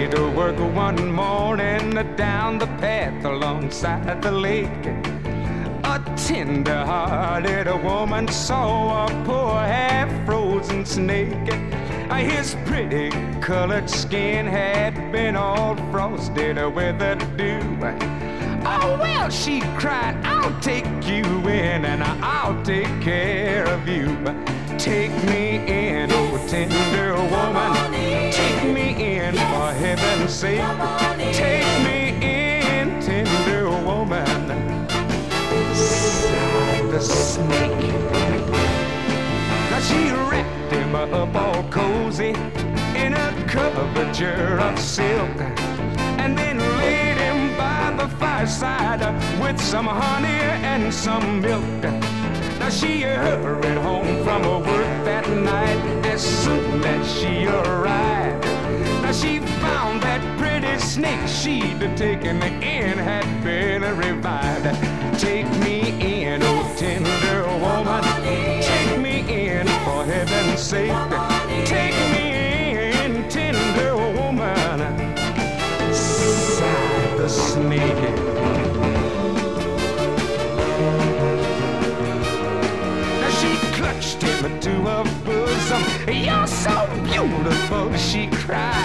way to work one morning down the path alongside the lake. A tender-hearted woman saw a poor half-frozen snake. His pretty colored skin had been all frosted with the dew. Oh, well, she cried, I'll take you in and I'll take care of you. Take me in, oh tender woman. Take me in, for heaven's sake. Take me in, tender woman. Sighed the snake. Now she wrapped him up all cozy in a coverture of silk, and then laid him by the fireside with some honey and some milk. Now she hurried home from her work that night as soon as she arrived. Now she found that pretty snake she'd taken in had been revived. Take me in, oh tender woman. Take me in, for heaven's sake. Take me in, tender woman. Sighed the snake. Clutched him to her bosom. You're so beautiful, she cried.